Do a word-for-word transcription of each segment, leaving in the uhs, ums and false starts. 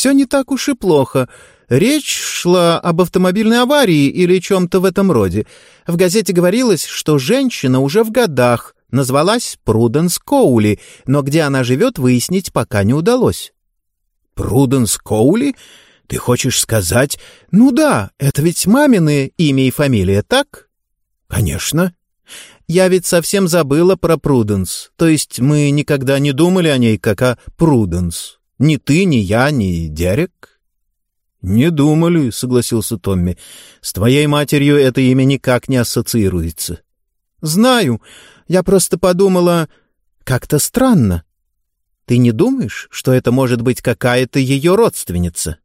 все не так уж и плохо. Речь шла об автомобильной аварии или чем-то в этом роде. В газете говорилось, что женщина уже в годах, назвалась Пруденс Коули, но где она живет, выяснить пока не удалось». «Пруденс Коули? Ты хочешь сказать...» «Ну да, это ведь мамины имя и фамилия, так?» «Конечно». «Я ведь совсем забыла про Пруденс. То есть мы никогда не думали о ней, как о Пруденс. Ни ты, ни я, ни Дерек». «Не думали», — согласился Томми. «С твоей матерью это имя никак не ассоциируется». «Знаю. Я просто подумала... Как-то странно. Ты не думаешь, что это может быть какая-то ее родственница?»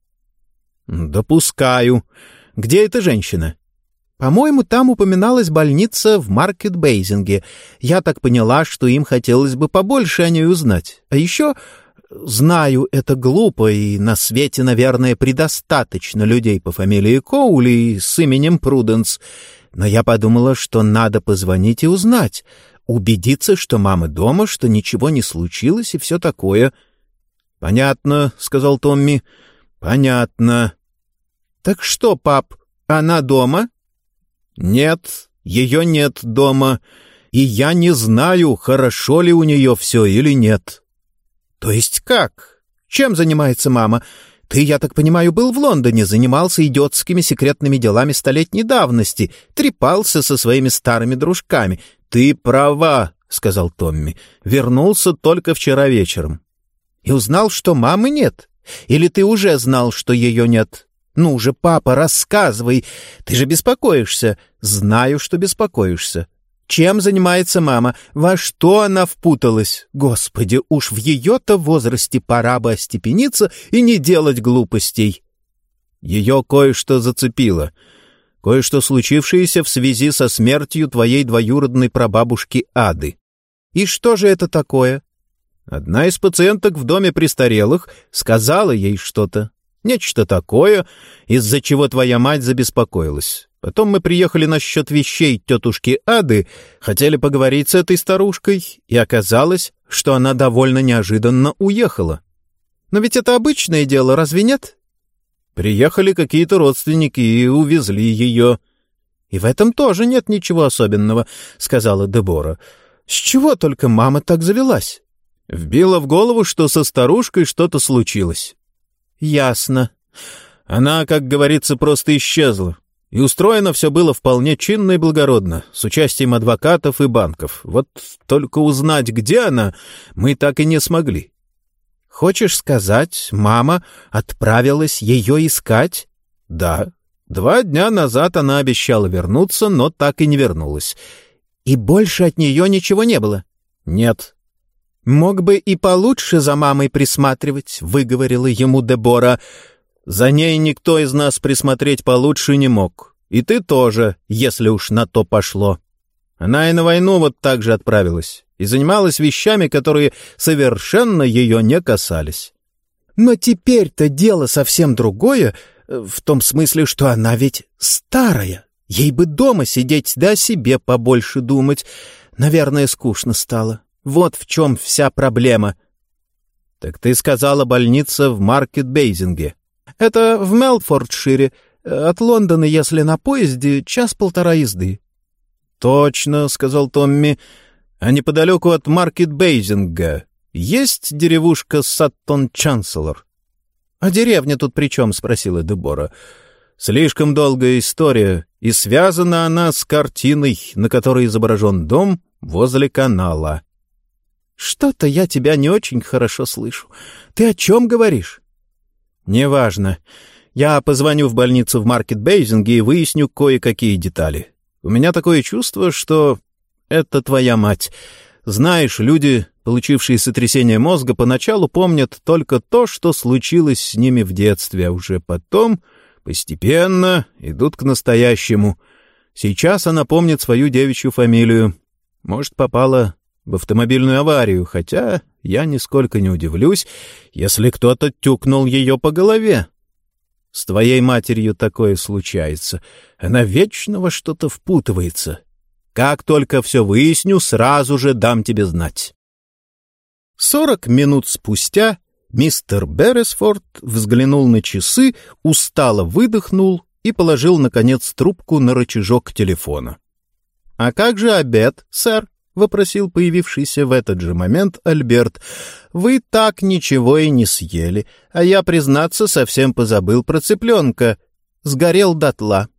«Допускаю. Где эта женщина?» «По-моему, там упоминалась больница в Маркет-Бейзинге. Я так поняла, что им хотелось бы побольше о ней узнать. А еще, знаю, это глупо, и на свете, наверное, предостаточно людей по фамилии Коули и с именем Пруденс. Но я подумала, что надо позвонить и узнать, убедиться, что мама дома, что ничего не случилось и все такое». «Понятно», — сказал Томми. «Понятно». «Так что, пап, она дома?» «Нет, ее нет дома, и я не знаю, хорошо ли у нее все или нет». «То есть как? Чем занимается мама? Ты, я так понимаю, был в Лондоне, занимался идиотскими секретными делами столетней давности, трепался со своими старыми дружками». «Ты права», — сказал Томми. «Вернулся только вчера вечером». «И узнал, что мамы нет? Или ты уже знал, что ее нет?» «Ну же, папа, рассказывай. Ты же беспокоишься». «Знаю, что беспокоишься. Чем занимается мама? Во что она впуталась? Господи, уж в ее-то возрасте пора бы остепениться и не делать глупостей». «Ее кое-что зацепило. Кое-что случившееся в связи со смертью твоей двоюродной прабабушки Ады». «И что же это такое?» «Одна из пациенток в доме престарелых сказала ей что-то. Нечто такое, из-за чего твоя мать забеспокоилась. Потом мы приехали насчет вещей тетушки Ады, хотели поговорить с этой старушкой, и оказалось, что она довольно неожиданно уехала». «Но ведь это обычное дело, разве нет?» «Приехали какие-то родственники и увезли ее». «И в этом тоже нет ничего особенного», — сказала Дебора. «С чего только мама так завелась?» «Вбила в голову, что со старушкой что-то случилось». «Ясно». «Она, как говорится, просто исчезла. И устроено все было вполне чинно и благородно, с участием адвокатов и банков. Вот только узнать, где она, мы так и не смогли». «Хочешь сказать, мама отправилась ее искать?» «Да. Два дня назад она обещала вернуться, но так и не вернулась». «И больше от нее ничего не было?» «Нет». «Мог бы и получше за мамой присматривать», — выговорила ему Дебора. «За ней никто из нас присмотреть получше не мог. И ты тоже, если уж на то пошло. Она и на войну вот так же отправилась и занималась вещами, которые совершенно ее не касались». «Но теперь-то дело совсем другое, в том смысле, что она ведь старая. Ей бы дома сидеть да о себе побольше думать. Наверное, скучно стало. Вот в чем вся проблема». «Так ты сказала, больница в Маркет-Бейзинге». «Это в Мелфордшире. От Лондона, если на поезде, час-полтора езды». «Точно», — сказал Томми. «А неподалеку от Маркет-Бейзинга есть деревушка Саттон-Чанселор?» «А деревня тут при чем?» — спросила Дебора. «Слишком долгая история, и связана она с картиной, на которой изображен дом возле канала». «Что-то я тебя не очень хорошо слышу. Ты о чем говоришь?» «Неважно. Я позвоню в больницу в Маркет-Бейзинге и выясню кое-какие детали. У меня такое чувство, что это твоя мать. Знаешь, люди, получившие сотрясение мозга, поначалу помнят только то, что случилось с ними в детстве, а уже потом постепенно идут к настоящему. Сейчас она помнит свою девичью фамилию. Может, попала в автомобильную аварию, хотя я нисколько не удивлюсь, если кто-то тюкнул ее по голове. С твоей матерью такое случается. Она вечно во что-то впутывается. Как только все выясню, сразу же дам тебе знать». Сорок минут спустя Мистер Берресфорд взглянул на часы, устало выдохнул и положил, наконец, трубку на рычажок телефона. — А как же обед, сэр? — вопросил появившийся в этот же момент Альберт. — Вы так ничего и не съели, а я, признаться, совсем позабыл про цыпленка. Сгорел дотла.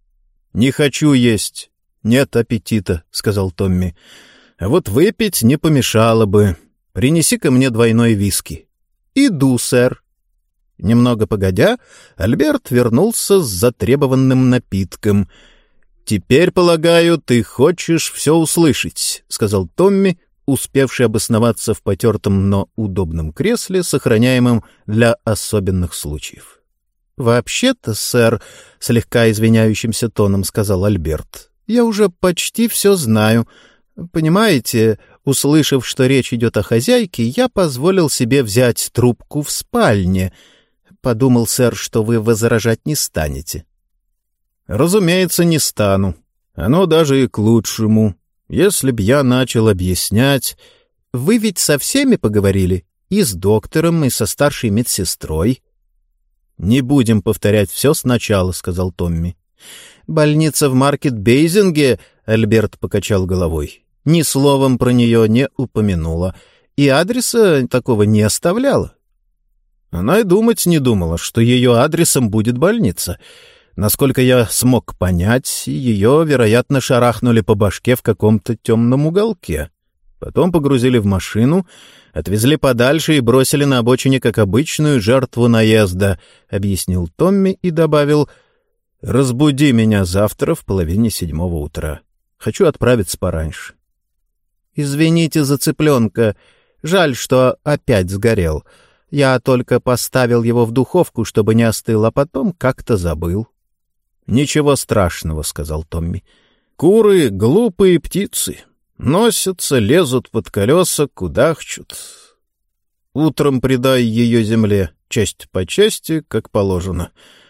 — Не хочу есть. Нет аппетита, — сказал Томми. — А вот выпить не помешало бы. Принеси-ка мне двойной виски. — Иду, сэр. Немного погодя, Альберт вернулся с затребованным напитком. «Теперь, полагаю, ты хочешь все услышать», — сказал Томми, успевший обосноваться в потертом, но удобном кресле, сохраняемом для особенных случаев. «Вообще-то, сэр», — слегка извиняющимся тоном сказал Альберт, — «я уже почти все знаю. Понимаете, услышав, что речь идет о хозяйке, я позволил себе взять трубку в спальне. Подумал, сэр, что вы возражать не станете». «Разумеется, не стану. Оно даже и к лучшему. Если б я начал объяснять...» «Вы ведь со всеми поговорили? И с доктором, и со старшей медсестрой?» «Не будем повторять все сначала», — сказал Томми. «Больница в Маркет-Бейзинге», — Альберт покачал головой, — «ни словом про нее не упомянула, и адреса такого не оставляла». Она и думать не думала, что ее адресом будет больница. Насколько я смог понять, ее, вероятно, шарахнули по башке в каком-то темном уголке. Потом погрузили в машину, отвезли подальше и бросили на обочине как обычную жертву наезда, — объяснил Томми и добавил: «Разбуди меня завтра в половине седьмого утра. Хочу отправиться пораньше». «Извините за цыпленка. Жаль, что опять сгорел. Я только поставил его в духовку, чтобы не остыл, а потом как-то забыл». «Ничего страшного», — сказал Томми. «Куры — глупые птицы. Носятся, лезут под колеса, кудахчут. Утром предай ее земле, часть по части, как положено».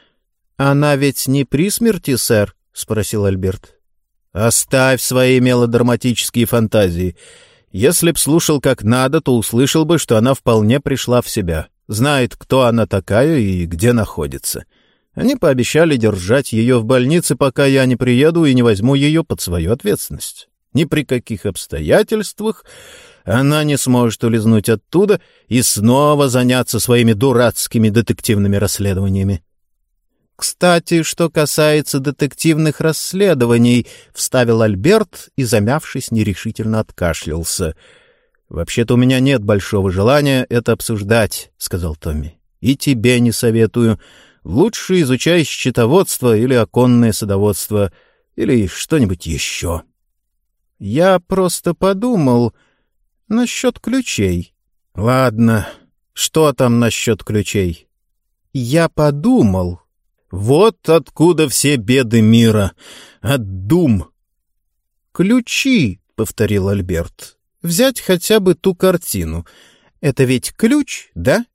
«Она ведь не при смерти, сэр?» — спросил Альберт. «Оставь свои мелодраматические фантазии. Если б слушал как надо, то услышал бы, что она вполне пришла в себя, знает, кто она такая и где находится. Они пообещали держать ее в больнице, пока я не приеду и не возьму ее под свою ответственность. Ни при каких обстоятельствах она не сможет улизнуть оттуда и снова заняться своими дурацкими детективными расследованиями». «Кстати, что касается детективных расследований», — вставил Альберт и, замявшись, нерешительно откашлялся. «Вообще-то у меня нет большого желания это обсуждать», — сказал Томми. «И тебе не советую. Лучше изучай счетоводство или оконное садоводство, или что-нибудь еще». «Я просто подумал насчет ключей». «Ладно, что там насчет ключей?» «Я подумал...» «Вот откуда все беды мира. От дум». «Ключи», — повторил Альберт. «Взять хотя бы ту картину. Это ведь ключ, да?»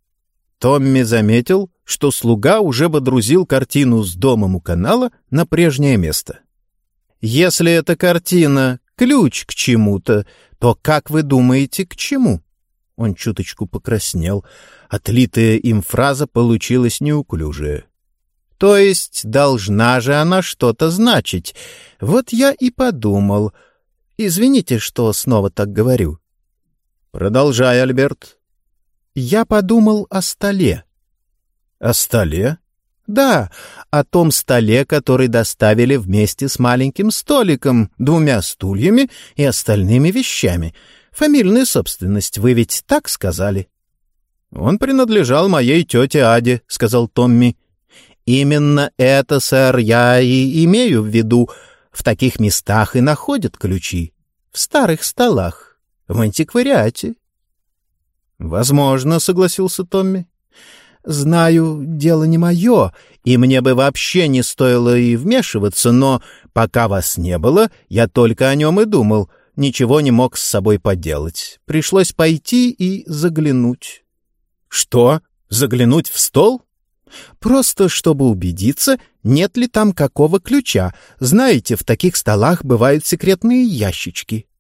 Томми заметил, что слуга уже водрузил картину с домом у канала на прежнее место. «Если эта картина — ключ к чему-то, то как вы думаете, к чему?» Он чуточку покраснел. Отлитая им фраза получилась неуклюжая. «То есть должна же она что-то значить. Вот я и подумал. Извините, что снова так говорю». «Продолжай, Альберт». «Я подумал о столе». «О столе?» «Да, о том столе, который доставили вместе с маленьким столиком, двумя стульями и остальными вещами. Фамильная собственность, вы ведь так сказали?» «Он принадлежал моей тете Аде», — сказал Томми. «Именно это, сэр, я и имею в виду. В таких местах и находят ключи. В старых столах, в антиквариате». «Возможно», — согласился Томми. «Знаю, дело не мое, и мне бы вообще не стоило и вмешиваться, но пока вас не было, я только о нем и думал, ничего не мог с собой поделать. Пришлось пойти и заглянуть». «Что? Заглянуть в стол?» «Просто чтобы убедиться, нет ли там какого ключа. Знаете, в таких столах бывают секретные ящички».